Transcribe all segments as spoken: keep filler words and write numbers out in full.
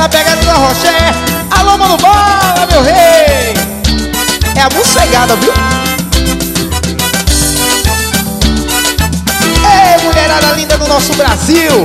na pegada da Roché. Alô, mano, bola, meu rei. É a Mocegada, viu? Ei, mulherada linda do nosso Brasil.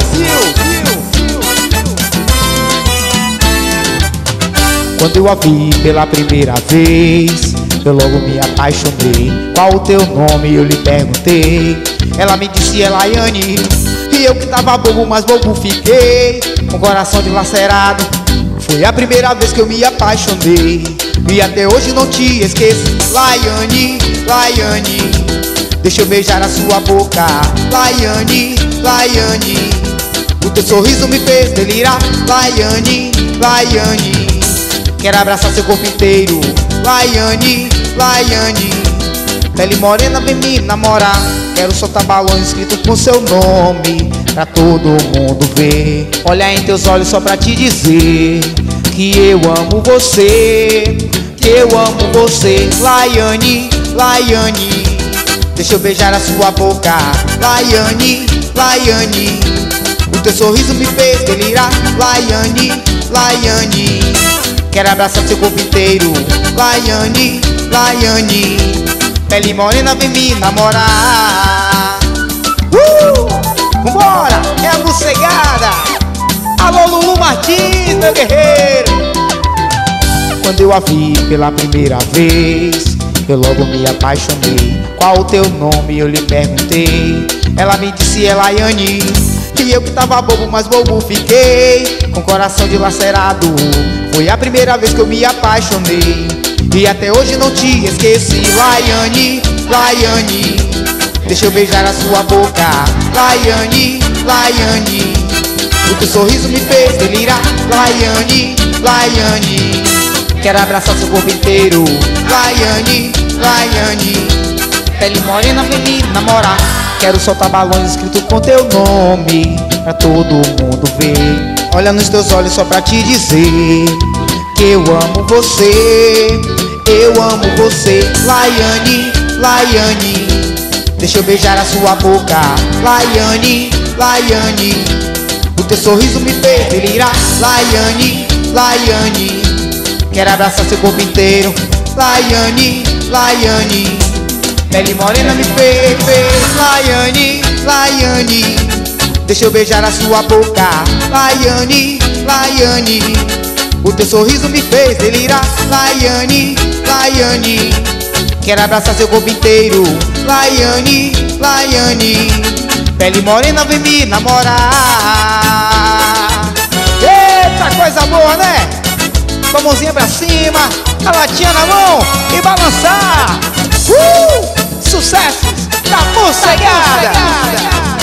Quando eu a vi pela primeira vez, eu logo me apaixonei. Qual o teu nome? Eu lhe perguntei. Ela me disse, é Laiane. E eu que tava bobo, mas bobo fiquei, com o coração dilacerado. Foi a primeira vez que eu me apaixonei, e até hoje não te esqueço. Laiane, Laiane, deixa eu beijar a sua boca. Laiane, Laiane, o teu sorriso me fez delirar. Laiane, Laiane, quero abraçar seu corpo inteiro. Laiane, Laiane, pele morena vem me namorar. Quero soltar balões escrito com seu nome, pra todo mundo ver. Olhar em teus olhos só pra te dizer que eu amo você, que eu amo você. Laiane, Laiane, deixa eu beijar a sua boca. Laiane, Laiane, o teu sorriso me fez delirar. Laiane, Laiane, quero abraçar seu corpo inteiro. Laiane, Laiane, pele morena vem me namorar. Uh! Vambora! É a Mocegada. Alô, Lulu Martins, meu guerreiro. Quando eu a vi pela primeira vez, eu logo me apaixonei. Qual o teu nome? Eu lhe perguntei. Ela me disse, é Laiane. E eu que tava bobo, mas bobo fiquei, com o coração dilacerado. Foi a primeira vez que eu me apaixonei, e até hoje não te esqueci. Laiane, Laiane, deixa eu beijar a sua boca. Laiane, Laiane, o teu sorriso me fez delirar. Laiane, Laiane, quero abraçar seu corpo inteiro. Laiane, Laiane, pele morena vem me namorar. Quero soltar balões escrito com teu nome, pra todo mundo ver. Olha nos teus olhos só pra te dizer que eu amo você, eu amo você. Laiane, Laiane, deixa eu beijar a sua boca. Laiane, Laiane, o teu sorriso me fez delirar. Laiane, Laiane, quero abraçar seu corpo inteiro. Laiane, Laiane, pele morena me fez, fez. Laiane, Laiane, deixa eu beijar a sua boca. Laiane, Laiane, o teu sorriso me fez delirar. Laiane, Laiane, quero abraçar seu corpo inteiro. Laiane, Laiane, pele morena vem me namorar. Eita, coisa boa, né? Com a mãozinha pra cima, a latinha na mão e balançar. Uh! Sucessos da Mocegada.